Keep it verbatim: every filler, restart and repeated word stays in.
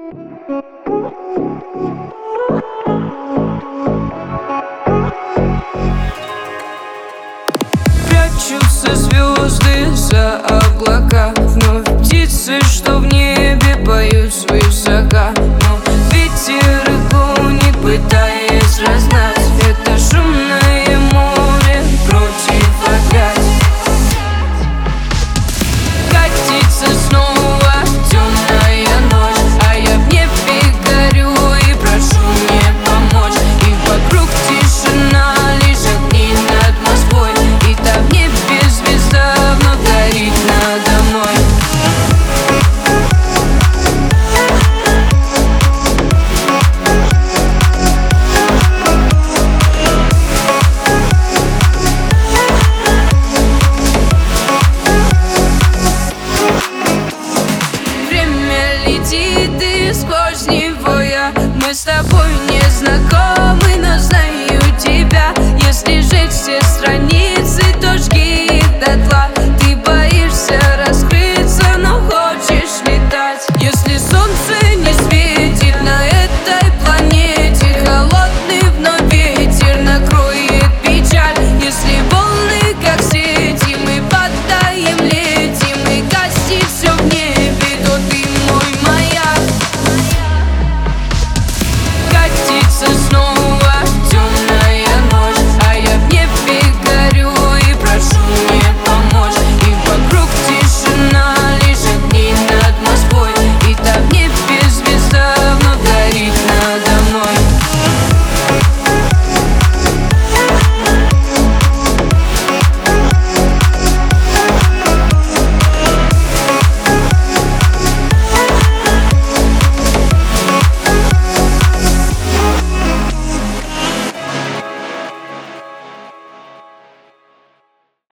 Прячутся звезды за облака, вновь птицы, что в небе поют свысока. Но ветер их гонит, пытаясь разгнать это шумное море против опять. Катится снова темная ночь, а я в небе горю и прошу мне помочь. И вокруг тишина, лишь огни над Москвой, и там в небе звезда вновь горит надо мной. Летит, и сквозь него я. Мы с тобой не знакомы, но знаю тебя. Если сжечь все страницы, то жги их дотла. Ты боишься раскрыться, но хочешь летать. Если солнце